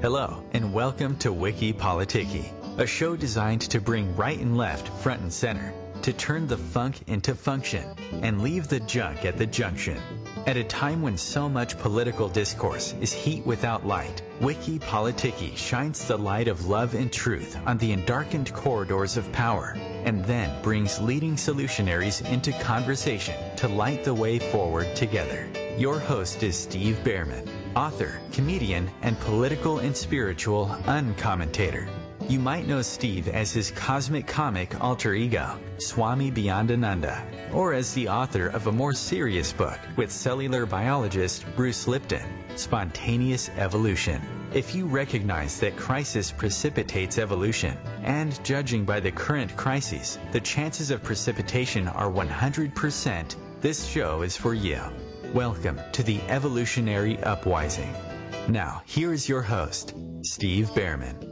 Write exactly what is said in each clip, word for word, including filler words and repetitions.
Hello, and welcome to Wiki Politiki, a show designed to bring right and left front and center, to turn the funk into function, and leave the junk at the junction. At a time when so much political discourse is heat without light, Wiki Politiki shines the light of love and truth on the endarkened corridors of power, and then brings leading solutionaries into conversation to light the way forward together. Your host is Steve Behrman, author, comedian, and political and spiritual uncommentator. You might know Steve as his cosmic comic alter ego, Swami Beyondananda, or as the author of a more serious book with cellular biologist Bruce Lipton, Spontaneous Evolution. If you recognize that crisis precipitates evolution, and judging by the current crises, the chances of precipitation are one hundred percent, this show is for you. Welcome to the Evolutionary Upwising. Now, here is your host, Steve Behrman.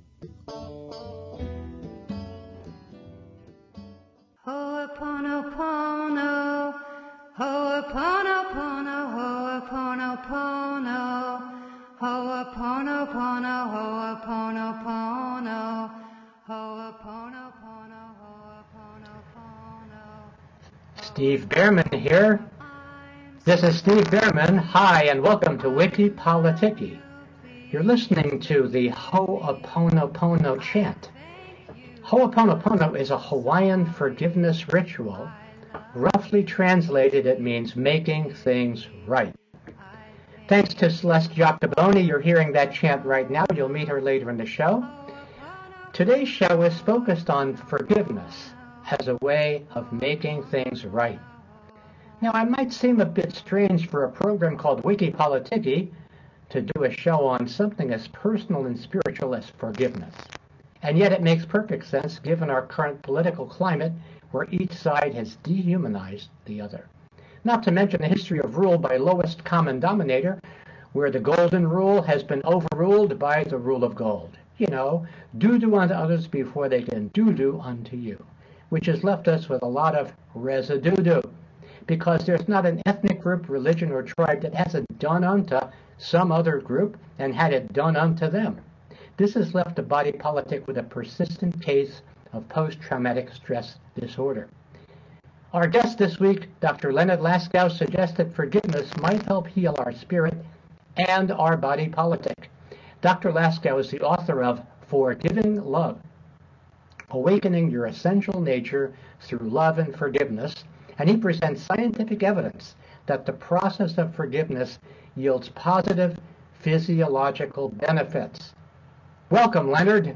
Ho'oponopono, Ho'oponopono, Ho'oponopono, Ho'oponopono, Ho'oponopono, Ho'oponopono, Ho'oponopono. Steve Behrman here. This is Steve Behrman. Hi, and welcome to Wiki Politiki. You're listening to the Ho'oponopono chant. Ho'oponopono is a Hawaiian forgiveness ritual. Roughly translated, it means making things right. Thanks to Celeste Jacoboni, you're hearing that chant right now. You'll meet her later in the show. Today's show is focused on forgiveness as a way of making things right. Now, it might seem a bit strange for a program called Wiki Politiki to do a show on something as personal and spiritual as forgiveness. And yet it makes perfect sense given our current political climate where each side has dehumanized the other. Not to mention the history of rule by lowest common denominator, where the golden rule has been overruled by the rule of gold. You know, do-do unto others before they can do-do unto you, which has left us with a lot of residue-do, because there's not an ethnic group, religion, or tribe that hasn't done unto some other group and had it done unto them. This has left the body politic with a persistent case of post-traumatic stress disorder. Our guest this week, Doctor Leonard Laskow, suggests that forgiveness might help heal our spirit and our body politic. Doctor Laskow is the author of Forgiving Love, Awakening Your Essential Nature Through Love and Forgiveness, and he presents scientific evidence that the process of forgiveness yields positive physiological benefits. Welcome, Leonard.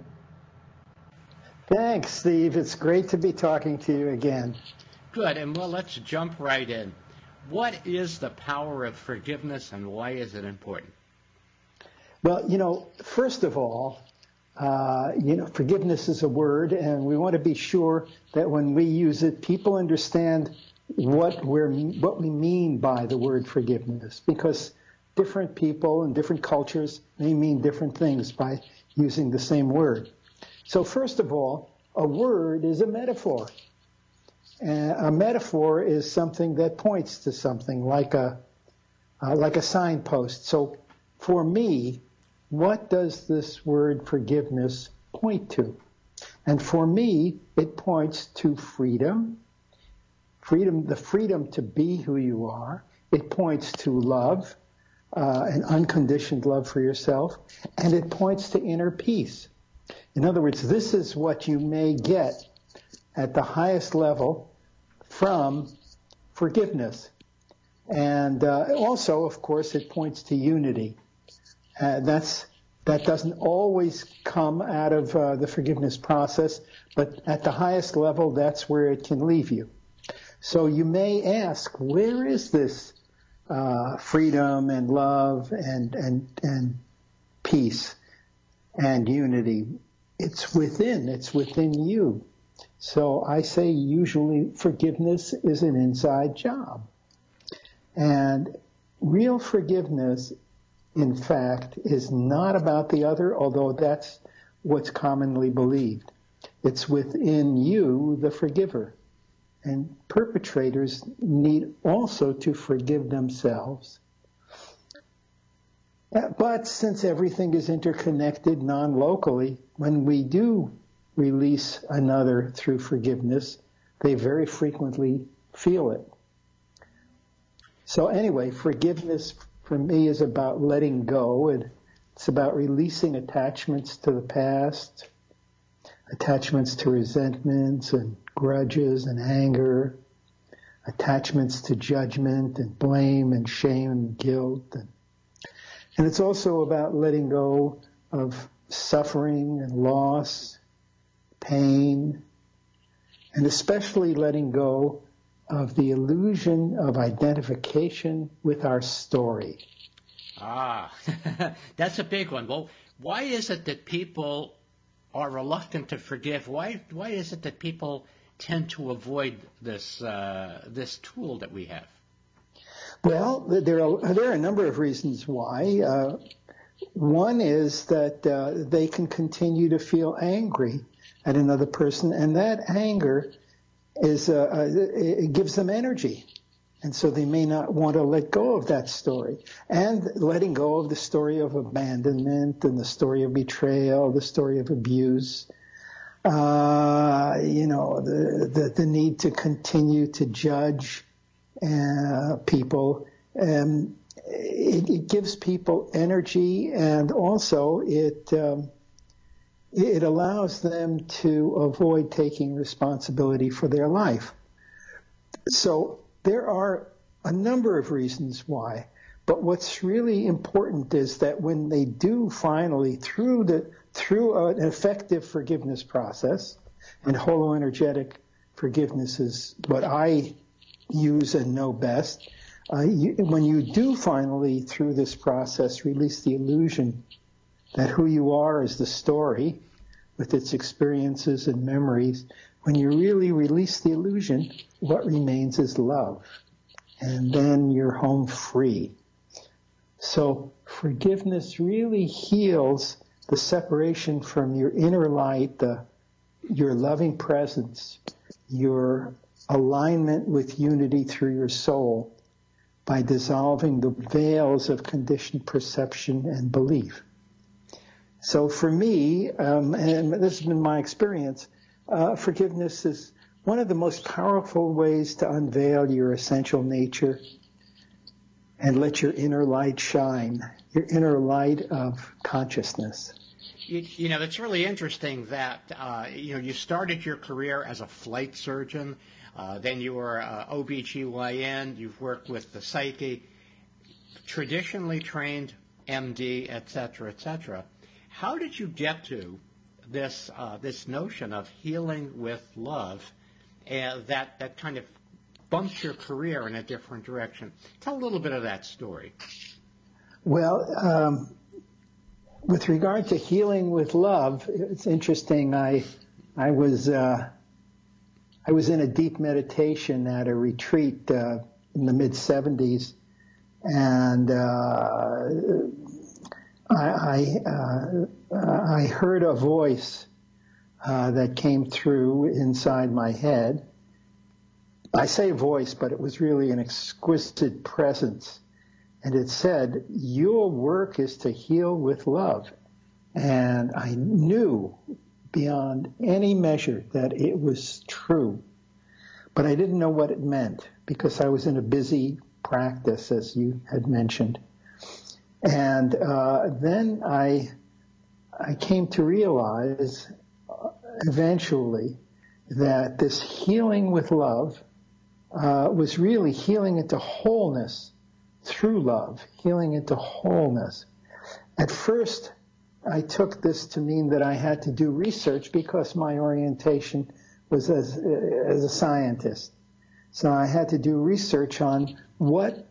Thanks, Steve. It's great to be talking to you again. Good, and well, let's jump right in. What is the power of forgiveness, and why is it important? Well, you know, first of all, uh, you know, forgiveness is a word, and we want to be sure that when we use it, people understand what we're what we mean by the word forgiveness, because different people and different cultures may mean different things by using the same word. So first of all, a word is a metaphor. And a metaphor is something that points to something, like a uh, like a signpost. So for me, what does this word forgiveness point to? And for me, it points to freedom, freedom, the freedom to be who you are. It points to love, uh, an unconditioned love for yourself, and it points to inner peace. In other words, this is what you may get at the highest level from forgiveness. And uh, also, of course, it points to unity. Uh, that's that doesn't always come out of uh, the forgiveness process, but at the highest level, that's where it can leave you. So you may ask, where is this uh, freedom and love and and and peace and unity? It's within. It's within you. So I say usually forgiveness is an inside job. And real forgiveness, in fact, is not about the other, although that's what's commonly believed. It's within you, the forgiver. And perpetrators need also to forgive themselves. Uh, But since everything is interconnected non-locally, when we do release another through forgiveness, they very frequently feel it. So anyway, forgiveness for me is about letting go, and it's about releasing attachments to the past, attachments to resentments and grudges and anger, attachments to judgment and blame and shame and guilt. And, and it's also about letting go of suffering and loss, pain, and especially letting go of the illusion of identification with our story. Ah, that's a big one. Well, why is it that people are reluctant to forgive? Why why is it that people tend to avoid this uh, this tool that we have? Well, there are, there are a number of reasons why. Uh, one is that uh, they can continue to feel angry at another person, and that anger is uh, uh, it gives them energy, and so they may not want to let go of that story. And letting go of the story of abandonment and the story of betrayal, the story of abuse, uh, you know, the, the the need to continue to judge uh, people. Um, it, it gives people energy, and also it. Um, It allows them to avoid taking responsibility for their life. So there are a number of reasons why. But what's really important is that when they do finally, through the through an effective forgiveness process, and holoenergetic forgiveness is what I use and know best, uh, you, when you do finally, through this process, release the illusion that who you are is the story with its experiences and memories, when you really release the illusion, what remains is love. And then you're home free. So forgiveness really heals the separation from your inner light, the, your loving presence, your alignment with unity through your soul, by dissolving the veils of conditioned perception and belief. So for me, um, and this has been my experience, uh, forgiveness is one of the most powerful ways to unveil your essential nature and let your inner light shine, your inner light of consciousness. You, you know, it's really interesting that, uh, you know, you started your career as a flight surgeon, uh, then you were uh, O B G Y N, you've worked with the psyche, traditionally trained M D, et cetera, et cetera. How did you get to this uh, this notion of healing with love, and that, that kind of bumped your career in a different direction? Tell a little bit of that story. Well, um, with regard to healing with love, it's interesting. I I was uh, I was in a deep meditation at a retreat uh, in the mid seventies, and uh, I I, uh, I heard a voice uh, that came through inside my head. I say voice, but it was really an exquisite presence. And it said, your work is to heal with love. And I knew beyond any measure that it was true. But I didn't know what it meant because I was in a busy practice, as you had mentioned. And uh, then I, I came to realize uh, eventually that this healing with love uh, was really healing into wholeness through love, healing into wholeness. At first, I took this to mean that I had to do research because my orientation was as, as a scientist. So I had to do research on what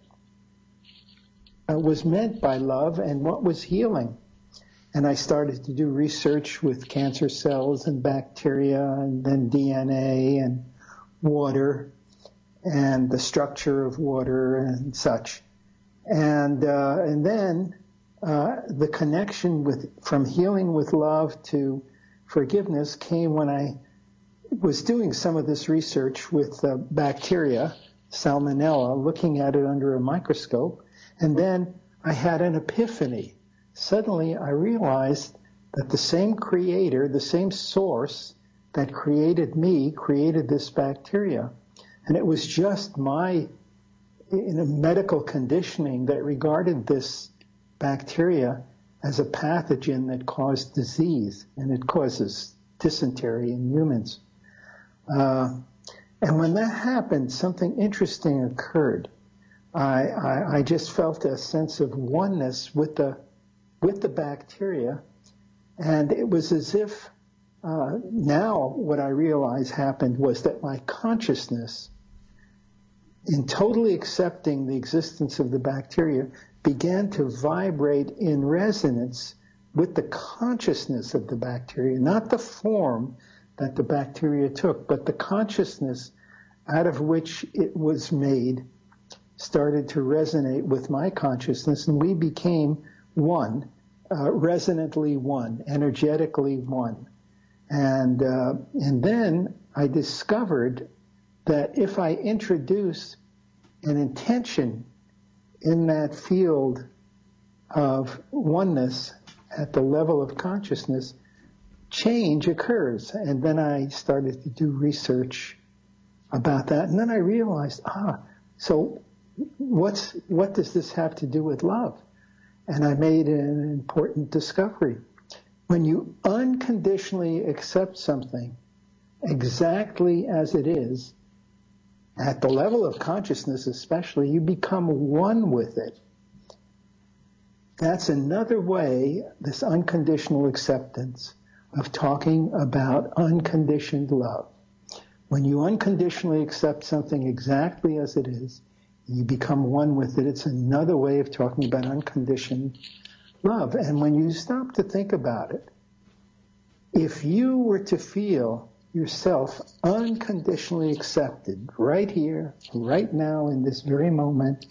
was meant by love and what was healing. And I started to do research with cancer cells and bacteria and then D N A and water and the structure of water and such. And uh, and then uh, the connection with from healing with love to forgiveness came when I was doing some of this research with uh, bacteria, Salmonella, looking at it under a microscope. And then I had an epiphany. Suddenly I realized that the same creator, the same source that created me, created this bacteria. And it was just my in a medical conditioning that regarded this bacteria as a pathogen that caused disease, and it causes dysentery in humans. Uh, and when that happened, something interesting occurred. I, I, I just felt a sense of oneness with the with the bacteria, and it was as if uh, now what I realized happened was that my consciousness, in totally accepting the existence of the bacteria, began to vibrate in resonance with the consciousness of the bacteria, not the form that the bacteria took, but the consciousness out of which it was made started to resonate with my consciousness, and we became one, uh, resonantly one, energetically one. And, uh, and then I discovered that if I introduce an intention in that field of oneness at the level of consciousness, change occurs. And then I started to do research about that. And then I realized, ah, so what's, what does this have to do with love? And I made an important discovery. When you unconditionally accept something exactly as it is, at the level of consciousness especially, you become one with it. That's another way, this unconditional acceptance, of talking about unconditioned love. When you unconditionally accept something exactly as it is, you become one with it. It's another way of talking about unconditioned love. And when you stop to think about it, if you were to feel yourself unconditionally accepted right here, right now, in this very moment,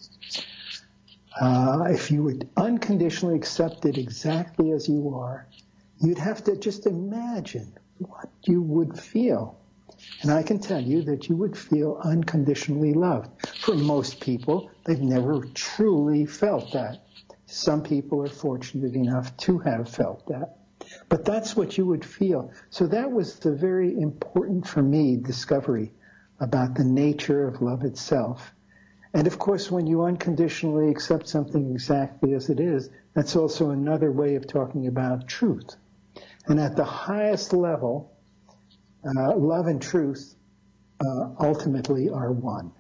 uh, if you were unconditionally accepted exactly as you are, you'd have to just imagine what you would feel. And I can tell you that you would feel unconditionally loved. For most people, they've never truly felt that. Some people are fortunate enough to have felt that. But that's what you would feel. So that was the very important, for me, discovery about the nature of love itself. And of course, when you unconditionally accept something exactly as it is, that's also another way of talking about truth. And at the highest level, uh, love and truth uh, ultimately are one.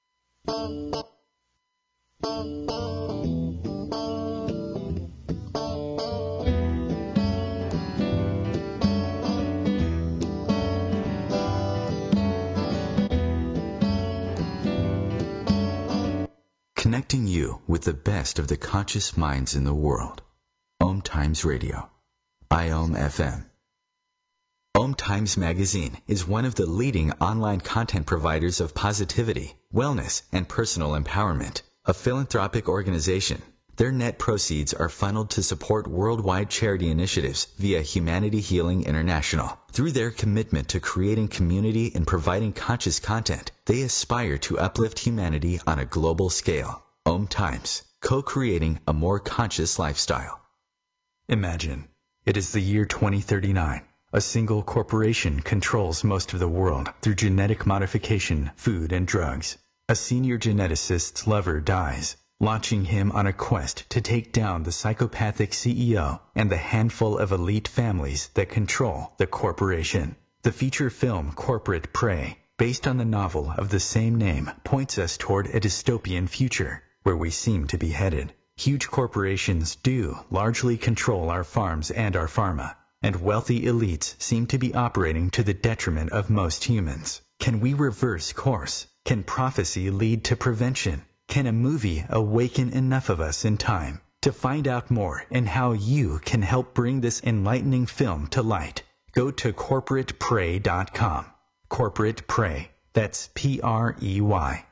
Connecting you with the best of the conscious minds in the world. Om Times Radio. I O M F M. Om Times Magazine is one of the leading online content providers of positivity, wellness, and personal empowerment. A philanthropic organization, their net proceeds are funneled to support worldwide charity initiatives via Humanity Healing International. Through their commitment to creating community and providing conscious content, they aspire to uplift humanity on a global scale. Om Times, co-creating a more conscious lifestyle. Imagine, it is the year twenty thirty-nine. A single corporation controls most of the world through genetic modification, food, and drugs. A senior geneticist's lover dies, launching him on a quest to take down the psychopathic C E O and the handful of elite families that control the corporation. The feature film Corporate Prey, based on the novel of the same name, points us toward a dystopian future where we seem to be headed. Huge corporations do largely control our farms and our pharma, and wealthy elites seem to be operating to the detriment of most humans. Can we reverse course? Can prophecy lead to prevention? Can a movie awaken enough of us in time? To find out more and how you can help bring this enlightening film to light, go to corporate prey dot com. Corporate Prey. That's P R E Y.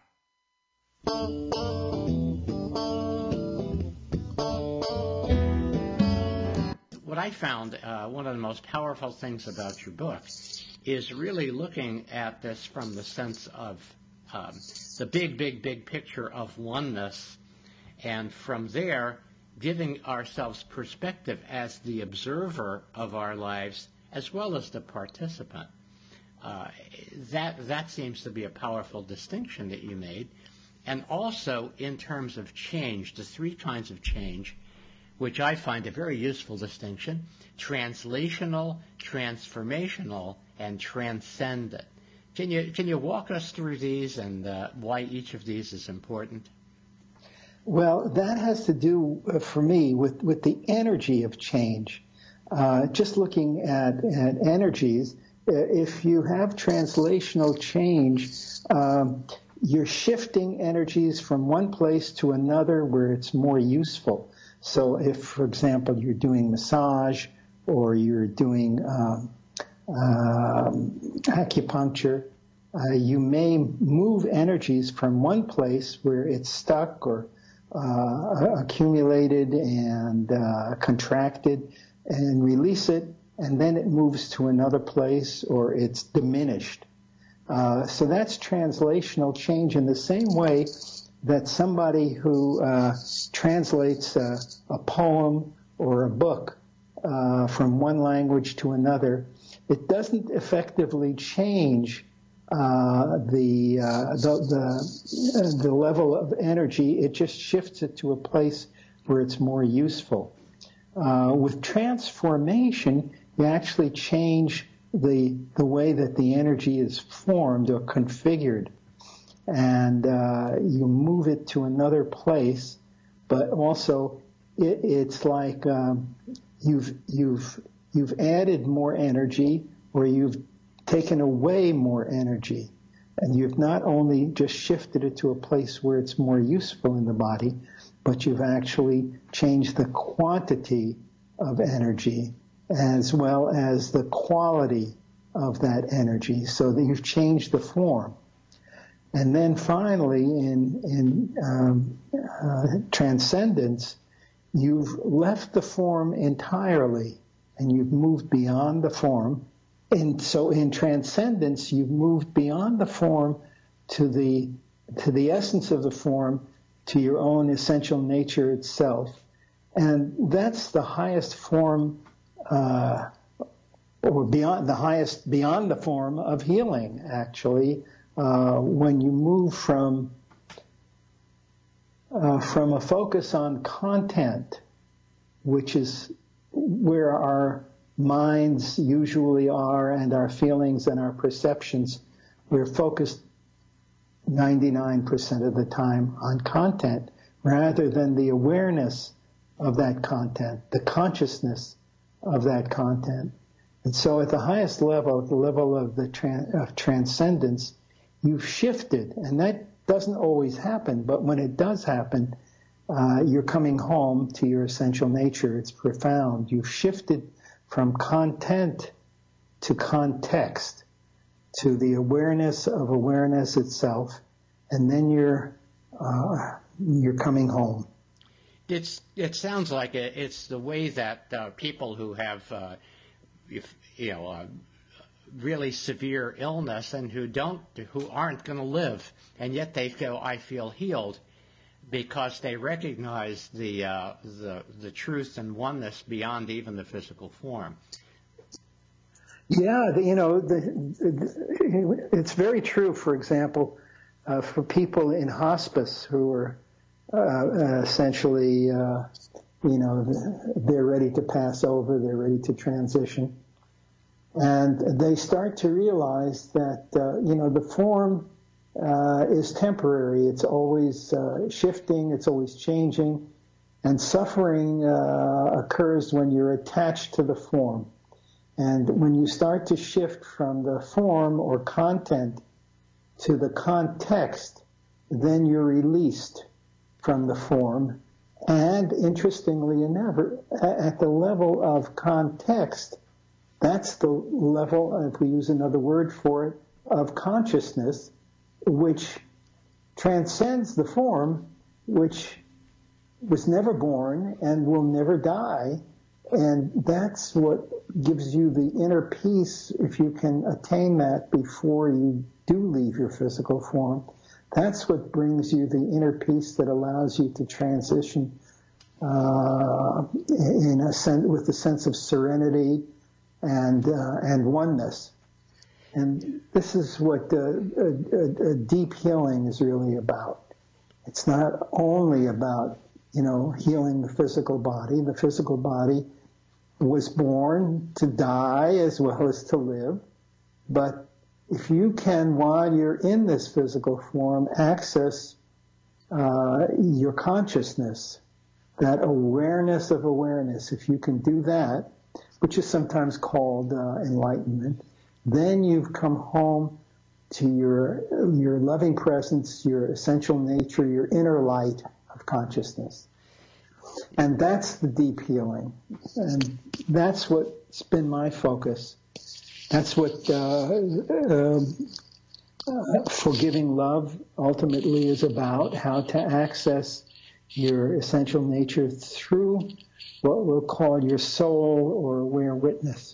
What I found, uh, one of the most powerful things about your book is really looking at this from the sense of um, the big, big, big picture of oneness, and from there giving ourselves perspective as the observer of our lives as well as the participant. Uh, that, that seems to be a powerful distinction that you made. And also in terms of change, the three kinds of change, which I find a very useful distinction: translational, transformational, and transcendent. Can you, can you walk us through these and uh, why each of these is important? Well, that has to do, uh, for me, with, with the energy of change. Uh, just looking at, at energies, uh, if you have translational change, um, you're shifting energies from one place to another where it's more useful. So if, for example, you're doing massage or you're doing um, um, acupuncture, uh, you may move energies from one place where it's stuck or uh, accumulated and uh, contracted and release it, and then it moves to another place or it's diminished. Uh, so that's translational change in the same way that somebody who uh, translates a, a poem or a book uh, from one language to another, it doesn't effectively change uh, the, uh, the, the, uh, the level of energy. It just shifts it to a place where it's more useful. Uh, with transformation, you actually change the the way that the energy is formed or configured, and uh, you move it to another place. But also, it, it's like um, you've you've you've added more energy, or you've taken away more energy, and you've not only just shifted it to a place where it's more useful in the body, but you've actually changed the quantity of energy as well as the quality of that energy, so that you've changed the form. And then finally, in, in um, uh, transcendence, you've left the form entirely, and you've moved beyond the form. And so in transcendence, you've moved beyond the form to the, to the essence of the form, to your own essential nature itself. And that's the highest form, uh, or beyond the highest, beyond the form of healing, actually, uh, when you move from, uh, from a focus on content, which is where our minds usually are, and our feelings and our perceptions. We're focused ninety-nine percent of the time on content rather than the awareness of that content, the consciousness of that content. And so at the highest level, the level of the tran- of transcendence, you've shifted, and that doesn't always happen, but when it does happen, uh, you're coming home to your essential nature. It's profound. You've shifted from content to context, to the awareness of awareness itself, and then you're uh, you're coming home. It's it sounds like it, it's the way that uh, people who have uh, if, you know uh, really severe illness and who don't who aren't going to live, and yet they feel I feel healed, because they recognize the uh, the the truth and oneness beyond even the physical form. Yeah, the, you know, the, the, it's very true. For example, uh, for people in hospice who are uh, essentially, uh, you know, they're ready to pass over, they're ready to transition, and they start to realize that uh, you know the form uh, is temporary. It's always uh, shifting. It's always changing, and suffering uh, occurs when you're attached to the form. And when you start to shift from the form or content to the context, then you're released from the form. And interestingly enough, at the level of context, that's the level, if we use another word for it, of consciousness, which transcends the form, which was never born and will never die. And that's what gives you the inner peace, if you can attain that before you do leave your physical form. That's what brings you the inner peace that allows you to transition uh, in a sense, with a sense of serenity and uh, and oneness. And this is what uh, a, a deep healing is really about. It's not only about, you know, healing the physical body. The physical body was born to die as well as to live. But if you can, while you're in this physical form, access uh, your consciousness, that awareness of awareness, if you can do that, which is sometimes called uh, enlightenment, then you've come home to your your loving presence, your essential nature, your inner light of consciousness. And that's the deep healing. And that's what's been my focus. That's what uh, uh, uh, forgiving love ultimately is about, how to access your essential nature through what we'll call your soul or aware witness.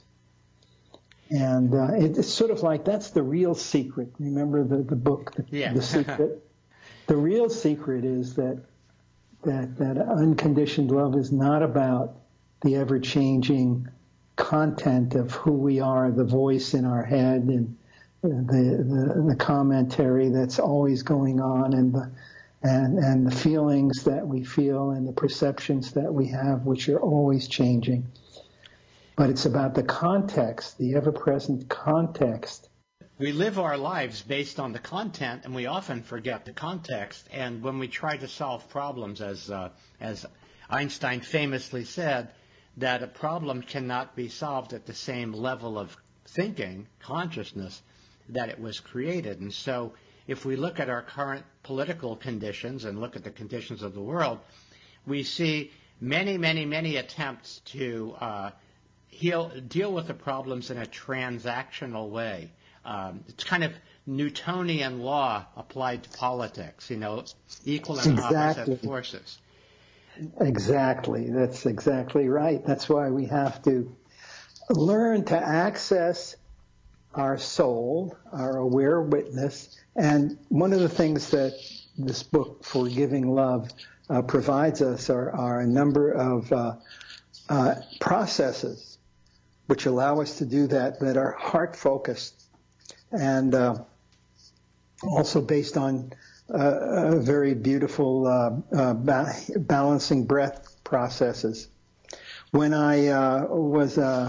And uh, it's sort of like, that's the real secret. Remember the, the book, The, yeah. the Secret? The real secret is that, that that unconditioned love is not about the ever-changing content of who we are, the voice in our head, and the the, the commentary that's always going on, and the and and the feelings that we feel, and the perceptions that we have, which are always changing. But it's about the context, the ever-present context. We live our lives based on the content, and we often forget the context. And when we try to solve problems, as uh, as Einstein famously said, that a problem cannot be solved at the same level of thinking, consciousness, that it was created. And so if we look at our current political conditions and look at the conditions of the world, we see many, many, many attempts to uh, heal, deal with the problems in a transactional way. Um, it's kind of Newtonian law applied to politics, you know, equal and Exactly. opposite forces. Exactly. That's exactly right. That's why we have to learn to access our soul, our aware witness. And one of the things that this book, Forgiving Love, uh, provides us are, are a number of uh, uh, processes which allow us to do that, that are heart-focused and uh, also based on Uh, very beautiful uh, uh, ba- balancing breath processes. When I uh, was uh,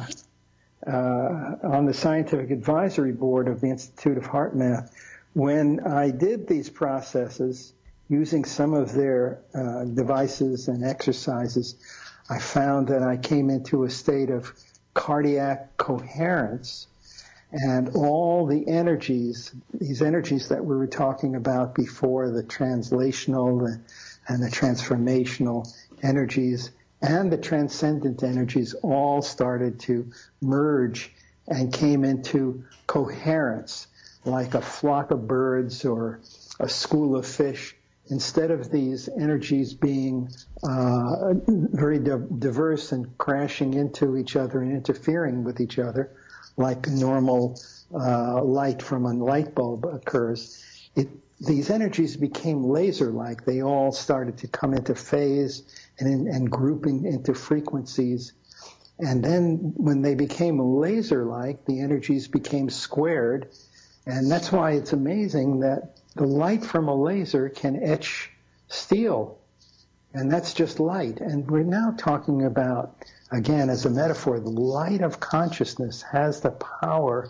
uh, on the scientific advisory board of the Institute of Heart Math, when I did these processes using some of their uh, devices and exercises, I found that I came into a state of cardiac coherence. And all the energies, these energies that we were talking about before, the translational and the transformational energies and the transcendent energies all started to merge and came into coherence, like a flock of birds or a school of fish. Instead of these energies being uh, very di- diverse and crashing into each other and interfering with each other, like normal uh, light from a light bulb occurs, it, these energies became laser-like. They all started to come into phase and, in, and grouping into frequencies. And then when they became laser-like, the energies became squared. And that's why it's amazing that the light from a laser can etch steel. And that's just light. And we're now talking about, again, as a metaphor, the light of consciousness has the power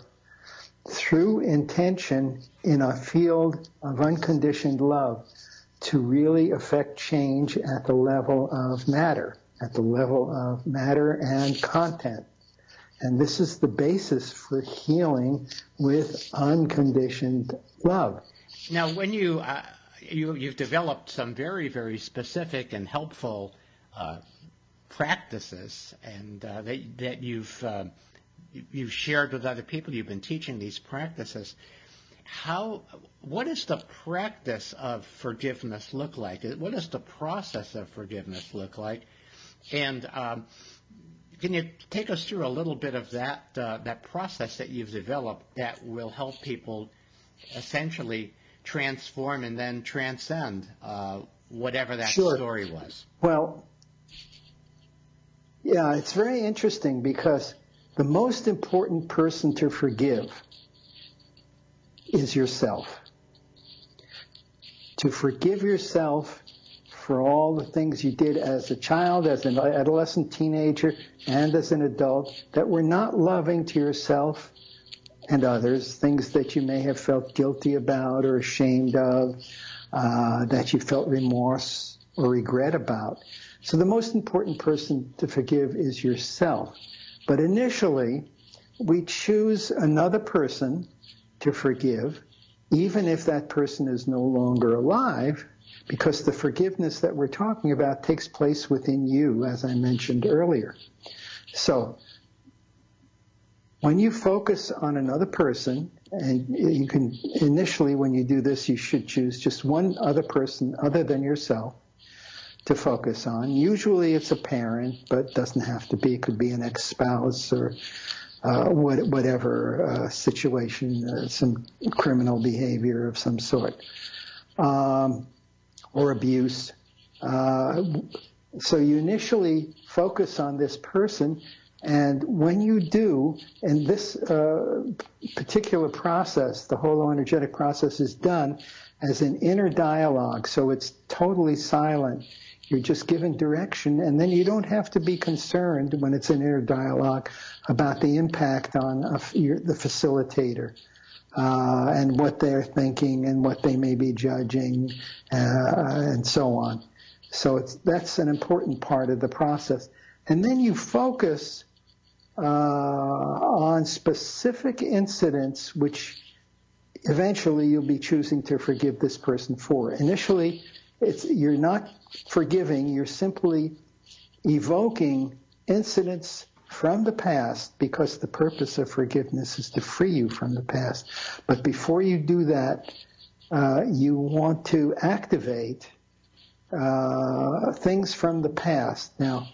through intention in a field of unconditioned love to really affect change at the level of matter, at the level of matter and content. And this is the basis for healing with unconditioned love. Now, when you, uh, you you've developed some very, very specific and helpful uh, practices, and uh, that, that you've uh, you've shared with other people. You've been teaching these practices. How? What does the practice of forgiveness look like? What does the process of forgiveness look like? And um, can you take us through a little bit of that uh, that process that you've developed that will help people essentially transform and then transcend uh, whatever that Sure. story was? Well, Yeah, it's very interesting because the most important person to forgive is yourself. To forgive yourself for all the things you did as a child, as an adolescent, teenager, and as an adult that were not loving to yourself and others, things that you may have felt guilty about or ashamed of, uh, that you felt remorse or regret about. So the most important person to forgive is yourself. But initially, we choose another person to forgive, even if that person is no longer alive, because the forgiveness that we're talking about takes place within you, as I mentioned earlier. So when you focus on another person, and you can initially, when you do this, you should choose just one other person other than yourself to focus on. Usually it's a parent, but it doesn't have to be. It could be an ex-spouse or uh, what, whatever uh, situation, uh, some criminal behavior of some sort, um, or abuse. Uh, so you initially focus on this person, and when you do, and this uh, particular process, the holoenergetic process, is done as an inner dialogue, so it's totally silent. You're just given direction, and then you don't have to be concerned when it's an inner dialogue about the impact on a, your, the facilitator uh, and what they're thinking and what they may be judging uh, and so on. So it's, that's an important part of the process. And then you focus uh, on specific incidents which eventually you'll be choosing to forgive this person for. Initially, it's, you're not forgiving, you're simply evoking incidents from the past, because the purpose of forgiveness is to free you from the past. But before you do that, uh, you want to activate uh, things from the past. Now,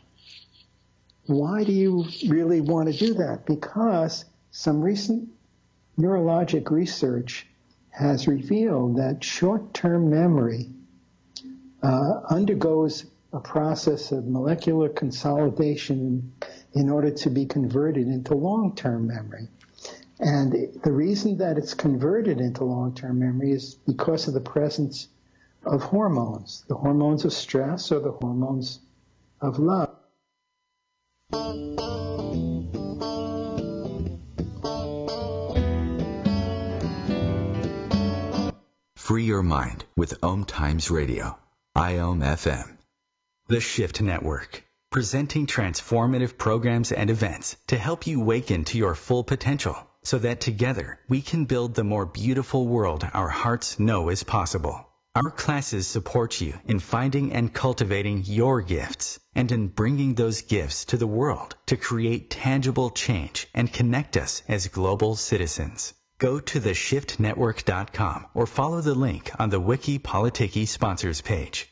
why do you really want to do that? Because some recent neurologic research has revealed that short-term memory uh, undergoes a process of molecular consolidation in order to be converted into long-term memory. And the reason that it's converted into long-term memory is because of the presence of hormones, the hormones of stress or the hormones of love. Free your mind with Om Times Radio, I O M F M. The Shift Network, presenting transformative programs and events to help you waken to your full potential, so that together we can build the more beautiful world our hearts know is possible. Our classes support you in finding and cultivating your gifts and in bringing those gifts to the world to create tangible change and connect us as global citizens. Go to the shift network dot com or follow the link on the Wiki Politiki sponsors page.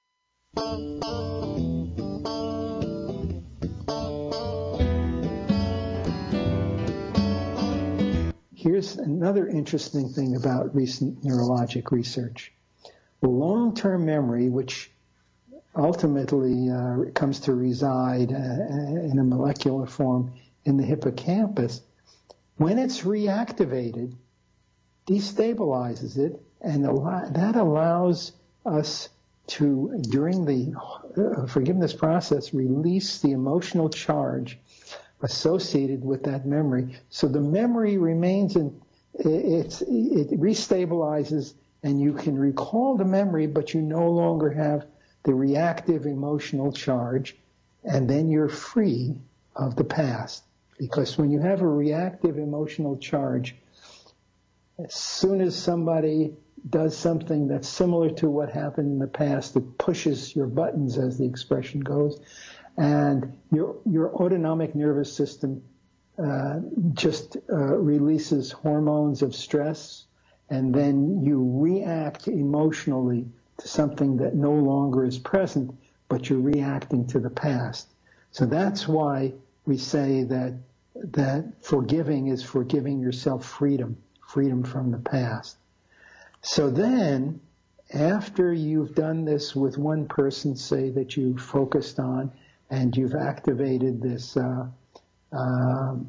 Here's another interesting thing about recent neurologic research. Long-term memory, which ultimately uh, comes to reside uh, in a molecular form in the hippocampus, when it's reactivated, destabilizes it, and al- that allows us to, during the uh, forgiveness process, release the emotional charge associated with that memory. So the memory remains in, it's, it restabilizes, and you can recall the memory, but you no longer have the reactive emotional charge, and then you're free of the past. Because when you have a reactive emotional charge, as soon as somebody does something that's similar to what happened in the past, it pushes your buttons, as the expression goes, and your your autonomic nervous system uh, just uh, releases hormones of stress, and then you react emotionally to something that no longer is present, but you're reacting to the past. So that's why we say that that forgiving is forgiving yourself freedom, freedom from the past. So then, after you've done this with one person, say, that you focused on, and you've activated this uh, um,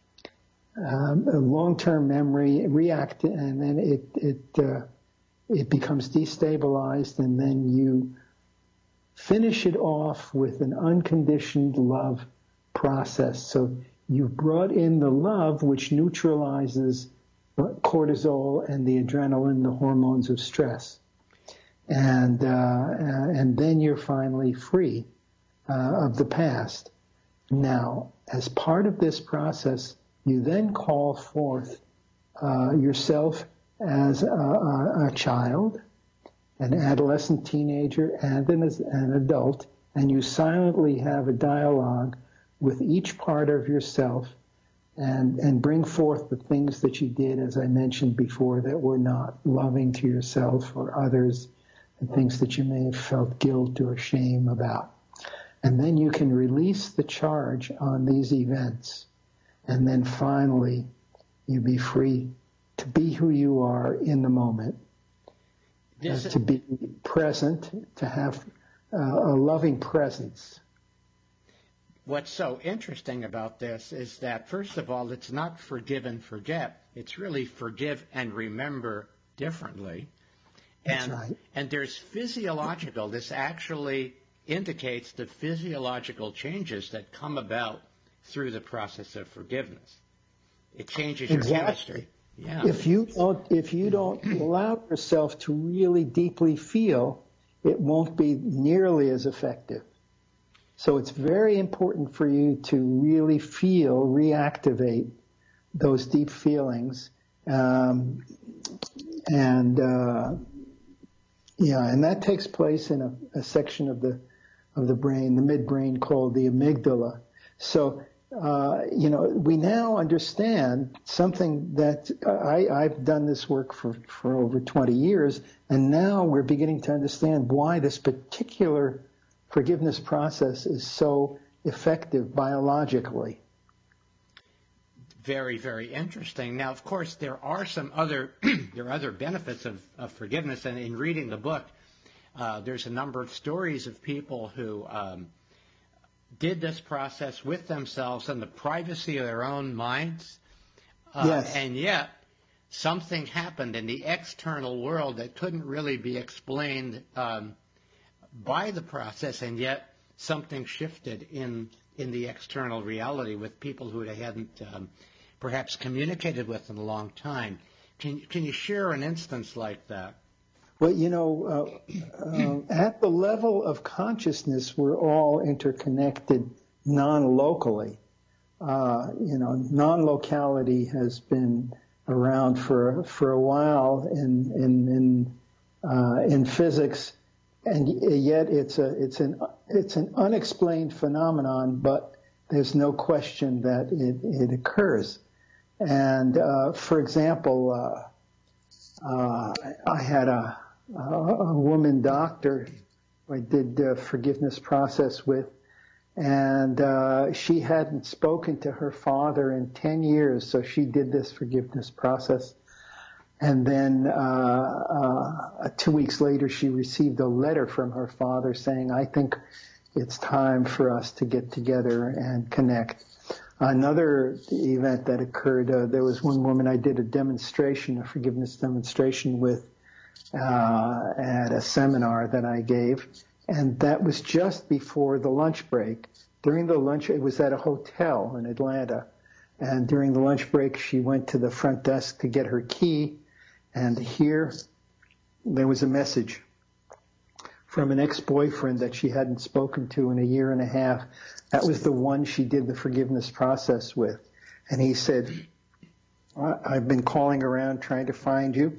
um, long-term memory, react, and then it it uh, it becomes destabilized, and then you finish it off with an unconditioned love process. So you've brought in the love, which neutralizes cortisol and the adrenaline, the hormones of stress. And, uh, and then you're finally free uh, of the past. Now, as part of this process, you then call forth uh, yourself as a, a, a child, an adolescent, teenager, and an, an adult, and you silently have a dialogue with each part of yourself and, and bring forth the things that you did, as I mentioned before, that were not loving to yourself or others, and things that you may have felt guilt or shame about. And then you can release the charge on these events. And then finally, you be free to be who you are in the moment, uh, to be present, to have uh, a loving presence. What's so interesting about this is that, first of all, it's not forgive and forget. It's really forgive and remember differently. That's and, right. And there's physiological, this actually indicates the physiological changes that come about through the process of forgiveness. It changes your Exactly. chemistry. Yeah. If you don't, if you don't allow yourself to really deeply feel, it won't be nearly as effective. So it's very important for you to really feel, reactivate those deep feelings, um, and uh, yeah, and that takes place in a, a section of the of the brain, the midbrain, called the amygdala. So uh, you know, we now understand something that I, I've done this work for for over twenty years, and now we're beginning to understand why this particular forgiveness process is so effective biologically. Very, very interesting. Now, of course, there are some other there are other benefits of, of forgiveness, and in reading the book, uh, there's a number of stories of people who um, did this process with themselves in the privacy of their own minds, uh, Yes. and yet something happened in the external world that couldn't really be explained um, by the process, and yet something shifted in in the external reality with people who they hadn't um, perhaps communicated with in a long time. Can can you share an instance like that? Well, you know, uh, uh, at the level of consciousness, we're all interconnected non-locally. Uh, you know, non-locality has been around for for a while in in in, uh, in physics. And yet it's a it's an it's an unexplained phenomenon, but there's no question that it, it occurs. And uh, for example, uh, uh, I had a, a woman doctor I did a forgiveness process with, and uh, she hadn't spoken to her father in ten years, so she did this forgiveness process. And then uh, uh, two weeks later, she received a letter from her father saying, I think it's time for us to get together and connect. Another event that occurred, uh, there was one woman I did a demonstration, a forgiveness demonstration with uh, at a seminar that I gave. And that was just before the lunch break. During the lunch, it was at a hotel in Atlanta. And during the lunch break, she went to the front desk to get her key. And here, there was a message from an ex-boyfriend that she hadn't spoken to in a year and a half. That was the one she did the forgiveness process with. And he said, I've been calling around trying to find you.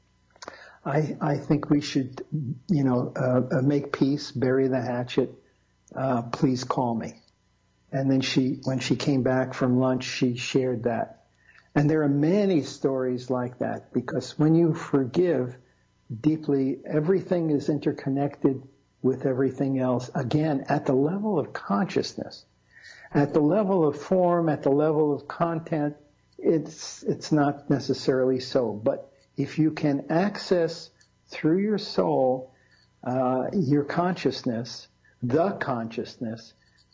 I, I think we should, you know, uh, make peace, bury the hatchet. Uh, please call me. And then she, when she came back from lunch, she shared that. And there are many stories like that, because when you forgive deeply, everything is interconnected with everything else. Again, at the level of consciousness, at the level of form, at the level of content, it's it's not necessarily so. But if you can access through your soul uh, your consciousness, the consciousness,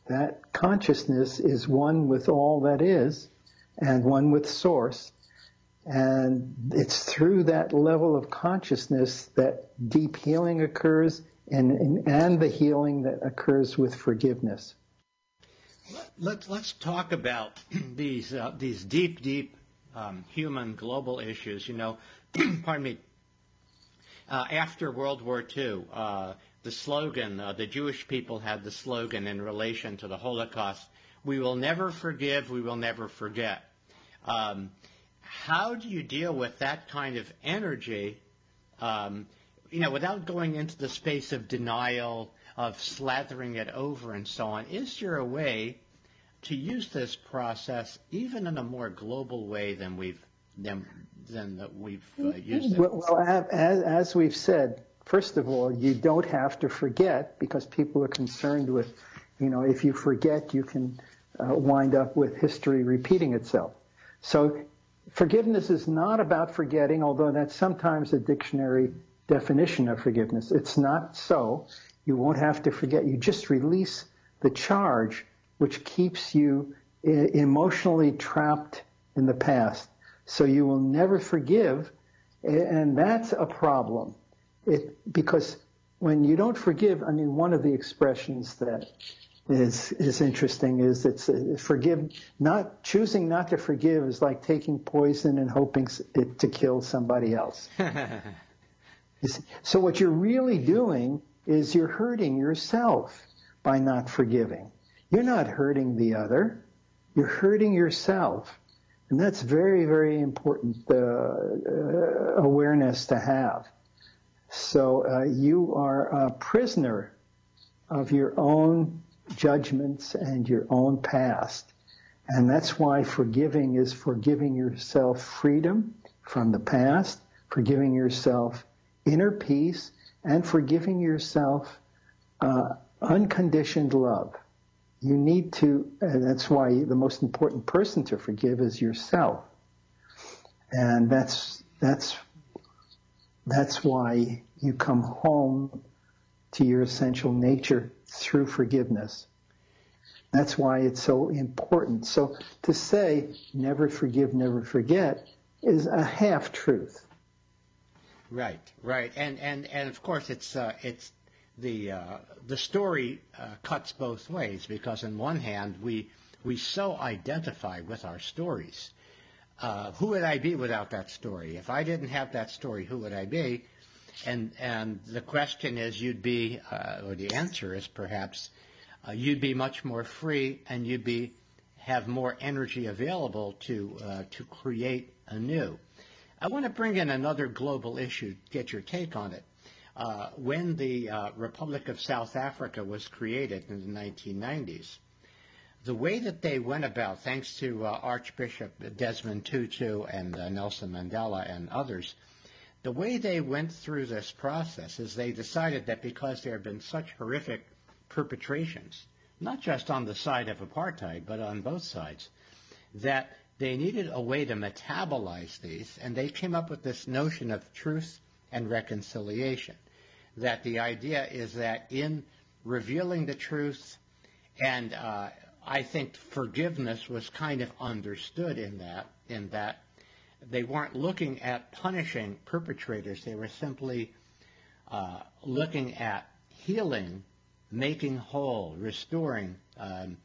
that consciousness is one with all that is and one with source. And it's through that level of consciousness that deep healing occurs and, and, and the healing that occurs with forgiveness. Let's, let's talk about these, uh, these deep, deep um, human global issues. You know, pardon me, uh, after World War Two, uh, the slogan, uh, the Jewish people had the slogan in relation to the Holocaust, "We will never forgive, we will never forget." Um, how do you deal with that kind of energy, um, you know, without going into the space of denial, of slathering it over and so on? Is there a way to use this process even in a more global way than we've than, than that we've uh, used it? Well, well as, as we've said, first of all, you don't have to forget, because people are concerned with, you know, if you forget, you can uh, wind up with history repeating itself. So forgiveness is not about forgetting, although that's sometimes a dictionary definition of forgiveness. It's not so. You won't have to forget. You just release the charge which keeps you emotionally trapped in the past. So you will never forgive, and that's a problem. It, because when you don't forgive, I mean, one of the expressions that is is interesting is it's uh, forgive not choosing not to forgive is like taking poison and hoping it to kill somebody else. So what you're really doing is you're hurting yourself by not forgiving. You're not hurting the other. You're hurting yourself. And that's very, very important uh, uh, awareness to have. So uh, you are a prisoner of your own judgments and your own past. And that's why forgiving is forgiving yourself freedom from the past, forgiving yourself inner peace, and forgiving yourself uh, unconditioned love. You need to, and that's why the most important person to forgive is yourself. And that's that's that's why you come home to your essential nature through forgiveness. That's why it's so important. So to say never forgive, never forget is a half-truth. Right, right, and and and of course it's uh, it's the uh, the story uh, cuts both ways, because on one hand we we so identify with our stories. Uh, who would I be without that story? If I didn't have that story, who would I be? And and the question is, you'd be, uh, or the answer is perhaps, uh, you'd be much more free, and you'd be have more energy available to uh, to create anew. I want to bring in another global issue, get your take on it. Uh, when the uh, Republic of South Africa was created in the nineteen nineties, the way that they went about, thanks to uh, Archbishop Desmond Tutu and uh, Nelson Mandela and others, the way they went through this process is they decided that because there had been such horrific perpetrations, not just on the side of apartheid, but on both sides, that they needed a way to metabolize these, and they came up with this notion of truth and reconciliation, that the idea is that in revealing the truth, and uh, I think forgiveness was kind of understood in that, in that they weren't looking at punishing perpetrators, they were simply uh, looking at healing, making whole, restoring um,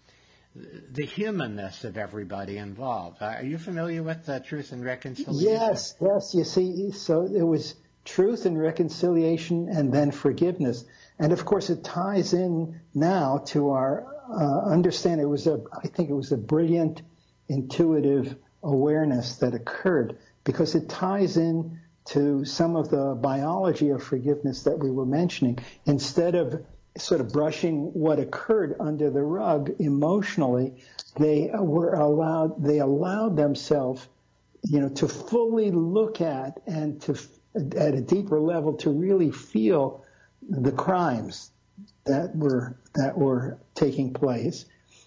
the humanness of everybody involved. Uh, are you familiar with uh, truth and reconciliation? Yes, yes. You see, so it was truth and reconciliation and then forgiveness. And of course it ties in now to our uh, understanding. It was a, I think it was a brilliant, intuitive awareness that occurred, because it ties in to some of the biology of forgiveness that we were mentioning. Instead of sort of brushing what occurred under the rug emotionally, they were allowed, they allowed themselves, you know, to fully look at and to, at a deeper level, to really feel the crimes that were, that were taking place,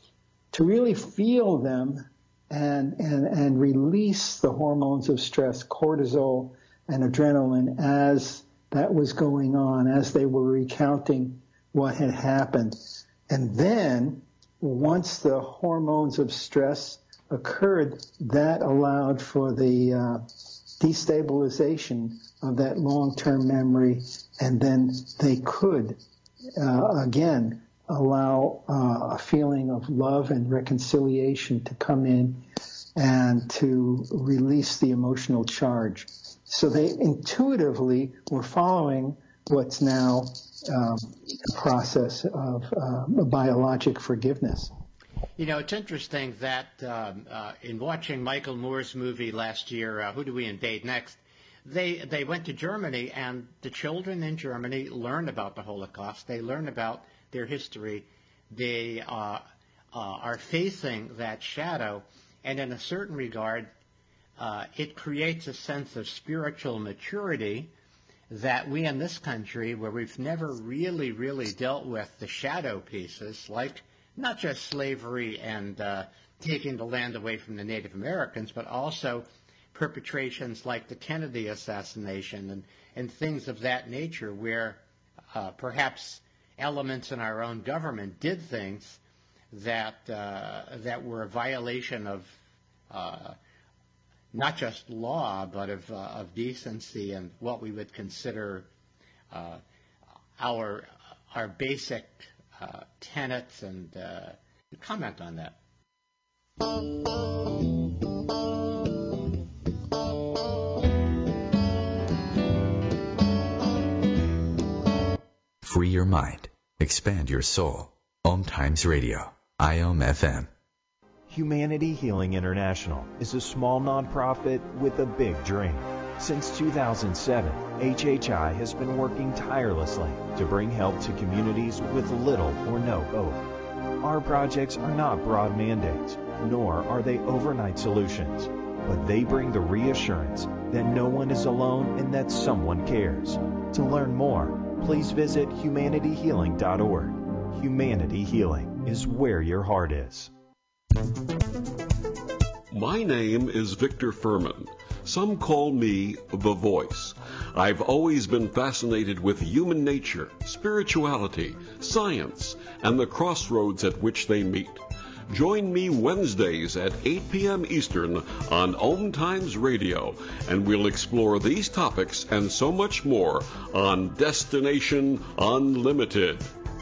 to really feel them and, and, and release the hormones of stress, cortisol and adrenaline, as that was going on, as they were recounting what had happened. And then once the hormones of stress occurred, that allowed for the uh, destabilization of that long-term memory, and then they could, uh, again, allow uh, a feeling of love and reconciliation to come in and to release the emotional charge. So they intuitively were following what's now um, a process of uh, biologic forgiveness. You know, it's interesting that um, uh, in watching Michael Moore's movie last year, uh, Who Do We Invade Next, they they went to Germany, and the children in Germany learned about the Holocaust. They learned about their history. They uh, uh, are facing that shadow, and in a certain regard, uh, it creates a sense of spiritual maturity that we in this country, where we've never really, really dealt with the shadow pieces, like not just slavery and uh, taking the land away from the Native Americans, but also perpetrations like the Kennedy assassination and, and things of that nature, where uh, perhaps elements in our own government did things that uh, that were a violation of uh, not just law, but of, uh, of decency and what we would consider uh, our our basic uh, tenets. And uh, comment on that. Free your mind. Expand your soul. Om Times Radio. I O M F M. Humanity Healing International is a small nonprofit with a big dream. Since two thousand seven, H H I has been working tirelessly to bring help to communities with little or no hope. Our projects are not broad mandates, nor are they overnight solutions, but they bring the reassurance that no one is alone and that someone cares. To learn more, please visit humanity healing dot org. Humanity Healing is where your heart is. My name is Victor Furman. Some call me The Voice. I've always been fascinated with human nature, spirituality, science, and the crossroads at which they meet. Join me Wednesdays at eight p.m. Eastern on Om Times Radio, and we'll explore these topics and so much more on Destination Unlimited.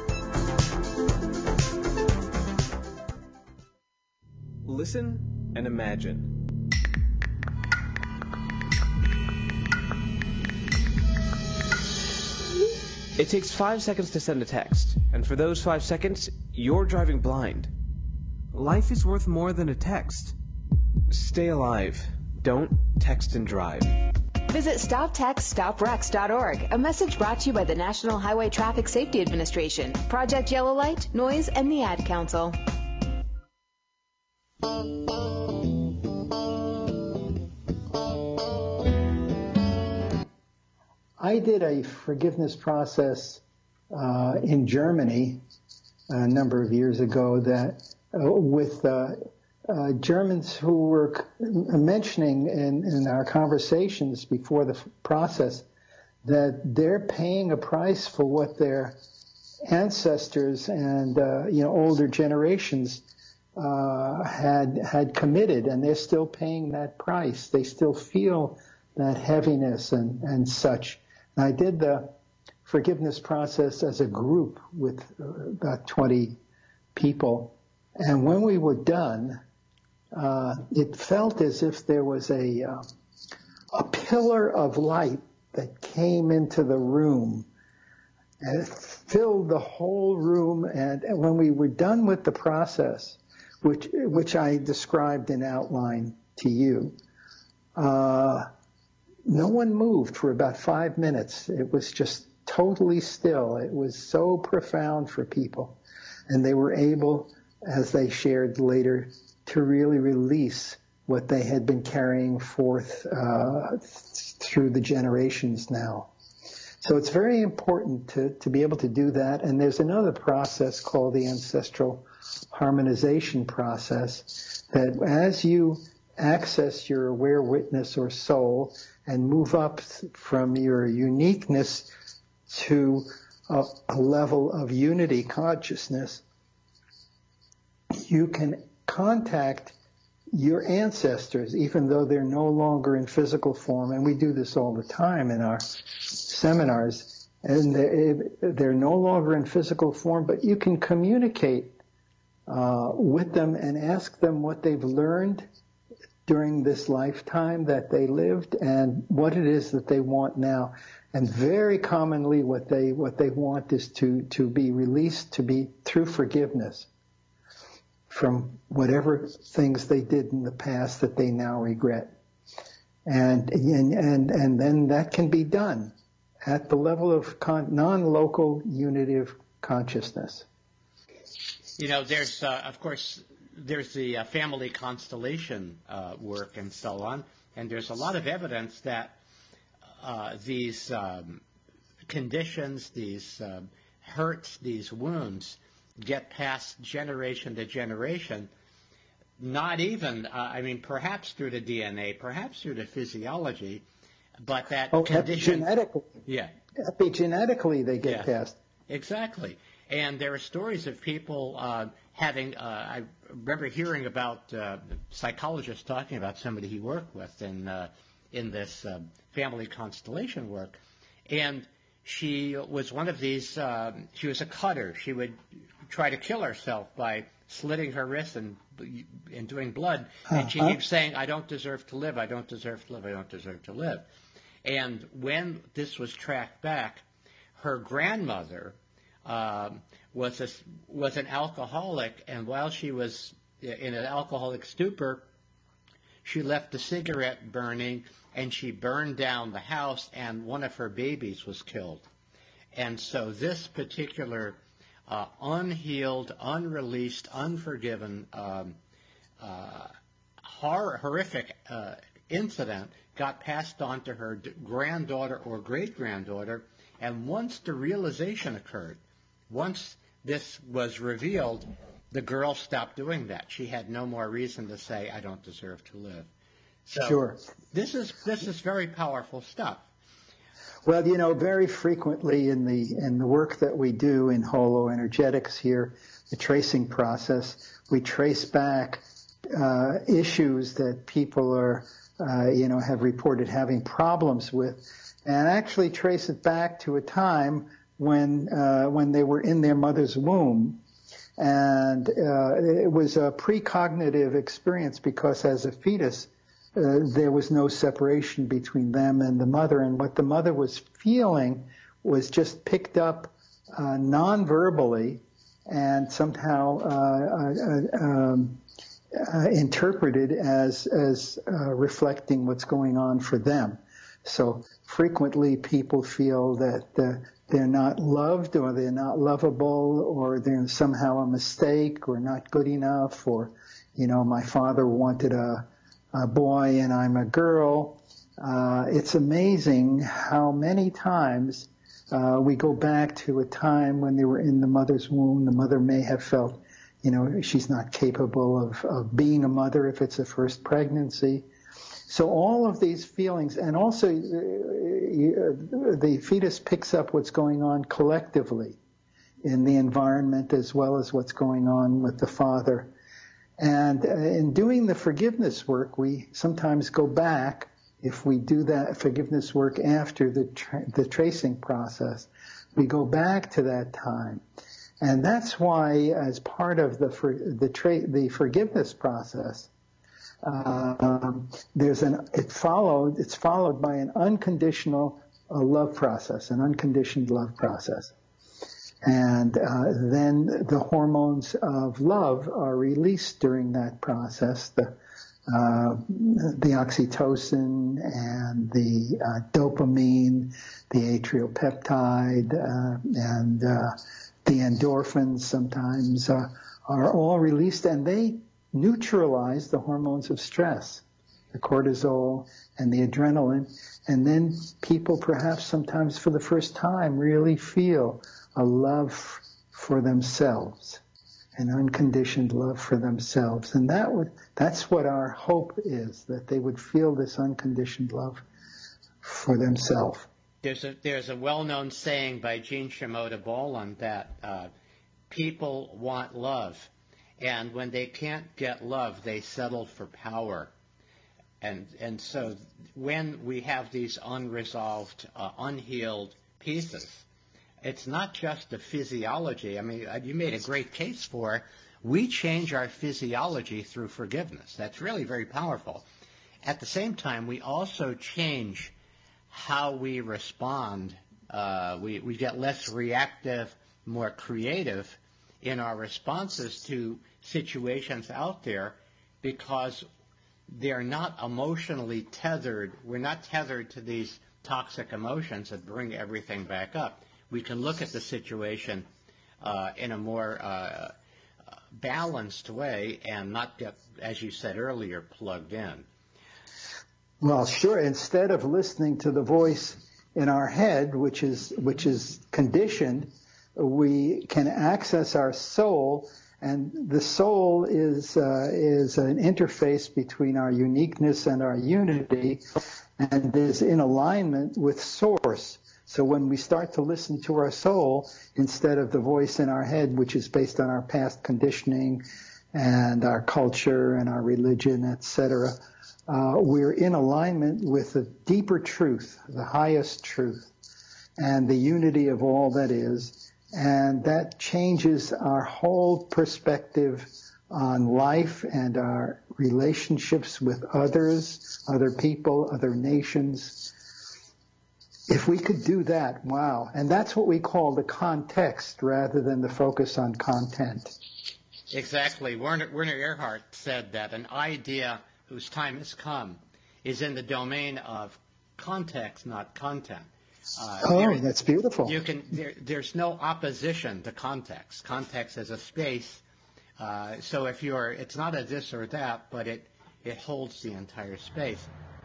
Listen and imagine. It takes five seconds to send a text, and for those five seconds, you're driving blind. Life is worth more than a text. Stay alive. Don't text and drive. Visit stop text stop wrecks dot org. A message brought to you by the National Highway Traffic Safety Administration, Project Yellow Light, Noise, and the Ad Council. I did a forgiveness process uh, in Germany a number of years ago that uh, with uh, uh, Germans who were mentioning in, in our conversations before the process that they're paying a price for what their ancestors and uh, you know older generations uh, had had committed, and they're still paying that price. They still feel that heaviness and, and such. And I did the forgiveness process as a group with uh, about twenty people. And when we were done, uh, it felt as if there was a, uh, a pillar of light that came into the room and it filled the whole room. And, and when we were done with the process, which, which I described in outline to you, uh, no one moved for about five minutes. It was just totally still. It was so profound for people. And they were able, as they shared later, to really release what they had been carrying forth uh, through the generations now. So it's very important to, to be able to do that. And there's another process called the ancestral harmonization process that as you access your aware witness or soul and move up from your uniqueness to a, a level of unity consciousness, you can contact your ancestors, even though they're no longer in physical form, and we do this all the time in our seminars, and they're, they're no longer in physical form, but you can communicate uh, with them and ask them what they've learned during this lifetime that they lived and what it is that they want now. And very commonly what they what they want is to, to be released, to be through forgiveness from whatever things they did in the past that they now regret. And and and, and then that can be done at the level of con- non-local unity of consciousness. You know, there's, uh, of course, there's the uh, family constellation uh, work and so on, and there's a lot of evidence that uh, these um, conditions, these uh, hurts, these wounds get passed generation to generation, not even, uh, I mean, perhaps through the D N A, perhaps through the physiology, but that oh, condition... epigenetically. Yeah. Epigenetically they get yeah, passed. Exactly. And there are stories of people uh, having, uh, I remember hearing about uh, psychologists talking about somebody he worked with in, uh, in this uh, family constellation work. And she was one of these, uh, she was a cutter. She would try to kill herself by slitting her wrists and, and doing blood. And she uh-huh. keeps saying, I don't deserve to live, I don't deserve to live, I don't deserve to live. And when this was tracked back, her grandmother um, was, a, was an alcoholic, and while she was in an alcoholic stupor, she left a cigarette burning, and she burned down the house, and one of her babies was killed. And so this particular uh, unhealed, unreleased, unforgiven, um, uh, hor- horrific uh, incident got passed on to her granddaughter or great-granddaughter, and once the realization occurred, once this was revealed, the girl stopped doing that. She had no more reason to say, I don't deserve to live. So sure. This is this is very powerful stuff. Well, you know, very frequently in the in the work that we do in holoenergetics here, the tracing process, we trace back uh, issues that people are, uh, you know, have reported having problems with, and actually trace it back to a time when uh, when they were in their mother's womb. And uh, it was a precognitive experience because as a fetus, uh, there was no separation between them and the mother. And what the mother was feeling was just picked up uh, non-verbally and somehow uh, uh, um, uh, interpreted as, as uh, reflecting what's going on for them. So frequently people feel that uh, they're not loved or they're not lovable or they're somehow a mistake or not good enough or, you know, my father wanted a, a boy and I'm a girl. Uh, it's amazing how many times uh, we go back to a time when they were in the mother's womb. The mother may have felt, you know, she's not capable of, of being a mother if it's a first pregnancy. So all of these feelings, and also uh, the fetus picks up what's going on collectively in the environment as well as what's going on with the father. And uh, in doing the forgiveness work, we sometimes go back, if we do that forgiveness work after the tra- the tracing process, we go back to that time. And that's why, as part of the for, the, tra- the forgiveness process, Um, there's an it followed it's followed by an unconditional uh, love process, an unconditioned love process, and uh, then the hormones of love are released during that process. The uh, the oxytocin and the uh, dopamine, the atrial peptide, uh, and uh, the endorphins sometimes uh, are all released, and they neutralize the hormones of stress, the cortisol and the adrenaline, and then people perhaps sometimes for the first time really feel a love for themselves, an unconditioned love for themselves. And that would, that's what our hope is, that they would feel this unconditioned love for themselves. There's a, there's a well-known saying by Jean Shimoda Boland that uh, people want love. And when they can't get love, they settle for power. And and so when we have these unresolved, uh, unhealed pieces, it's not just the physiology. I mean, you made a great case for it. We change our physiology through forgiveness. That's really very powerful. At the same time, we also change how we respond. Uh, we, we get less reactive, more creative in our responses to situations out there because they're not emotionally tethered. We're not tethered to these toxic emotions that bring everything back up. We can look at the situation uh, in a more uh, balanced way and not get, as you said earlier, plugged in. Well, sure. Instead of listening to the voice in our head, which is which is conditioned, we can access our soul, and the soul is uh, is an interface between our uniqueness and our unity, and is in alignment with Source. So when we start to listen to our soul instead of the voice in our head, which is based on our past conditioning and our culture and our religion, et cetera, uh, we're in alignment with the deeper truth, the highest truth, and the unity of all that is. And that changes our whole perspective on life and our relationships with others, other people, other nations. If we could do that, wow. And that's what we call the context rather than the focus on content. Exactly. Werner, Werner Erhard said that an idea whose time has come is in the domain of context, not content. Uh, oh, there, that's beautiful. You can. There, there's no opposition to context. Context is a space. Uh, so if you're, it's not a this or that, but it, it holds the entire space.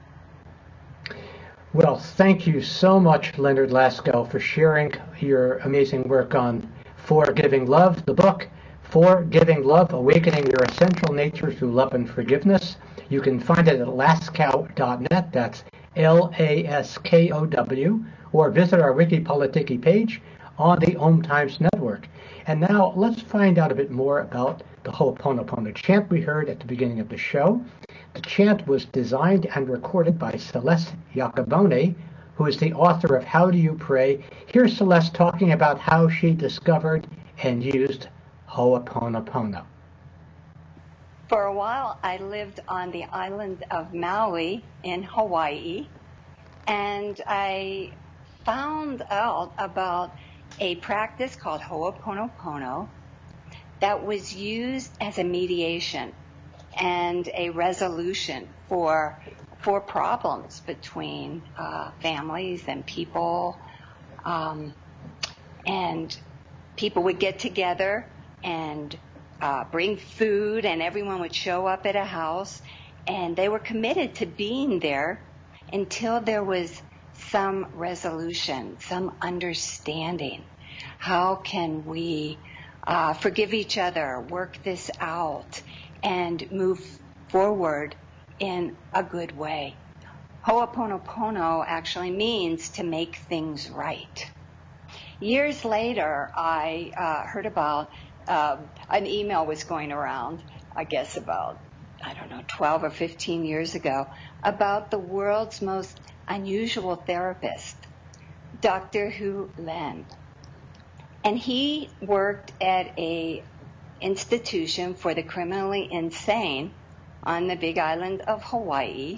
Well, thank you so much, Leonard Laskow, for sharing your amazing work on For Giving Love, the book, For Giving Love, Awakening Your Essential Nature Through Love and Forgiveness. You can find it at laskow dot net, that's L A S K O W, or visit our Wikipolitiki page on the Om Times Network. And now let's find out a bit more about the Ho'oponopono chant we heard at the beginning of the show. The chant was designed and recorded by Celeste Iacoboni, who is the author of How Do You Pray? Here's Celeste talking about how she discovered and used Ho'oponopono. For a while, I lived on the island of Maui in Hawaii, and I found out about a practice called Ho'oponopono that was used as a mediation and a resolution for for problems between uh, families and people. Um, and people would get together and uh, bring food, and everyone would show up at a house, and they were committed to being there until there was some resolution, some understanding. How can we uh, forgive each other, work this out, and move forward in a good way? Ho'oponopono actually means to make things right. Years later, I uh, heard about uh, an email was going around, I guess about, I don't know, twelve or fifteen years ago, about the world's most unusual therapist, Doctor Hu Len. And he worked at a institution for the criminally insane on the big island of Hawaii.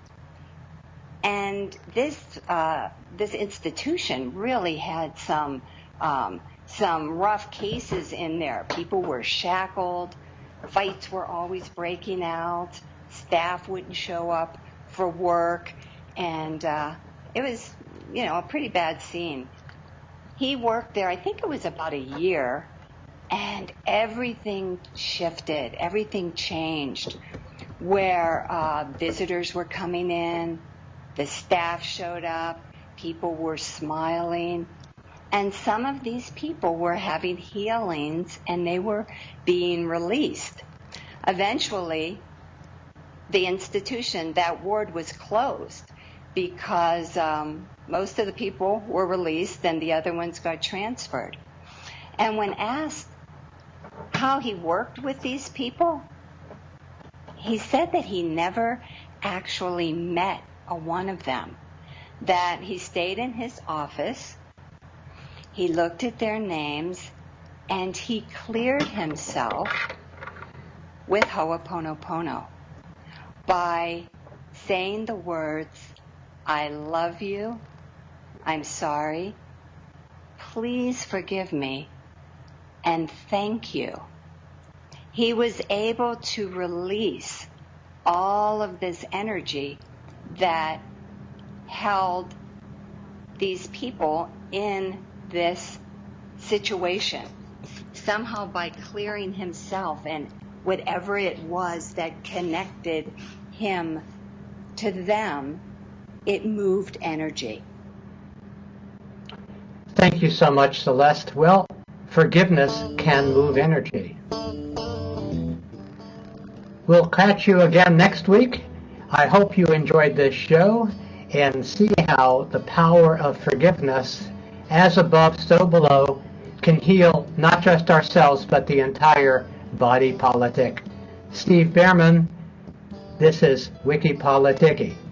And this uh, this institution really had some um, some rough cases in there. People were shackled, fights were always breaking out, staff wouldn't show up for work, and uh, it was, you know, a pretty bad scene. He worked there, I think it was about a year, and everything shifted, everything changed, where uh, visitors were coming in, the staff showed up, people were smiling, and some of these people were having healings and they were being released. Eventually, the institution, that ward was closed because um, most of the people were released and the other ones got transferred. And when asked how he worked with these people, he said that he never actually met a one of them, that he stayed in his office, he looked at their names, and he cleared himself with Ho'oponopono by saying the words, I love you, I'm sorry, please forgive me, and thank you. He was able to release all of this energy that held these people in this situation. Somehow by clearing himself and whatever it was that connected him to them, it moved energy. Thank you so much, Celeste. Well, forgiveness can move energy. We'll catch you again next week. I hope you enjoyed this show and see how the power of forgiveness, as above, so below, can heal not just ourselves, but the entire body politic. Steve Behrman, this is Wiki Politiki.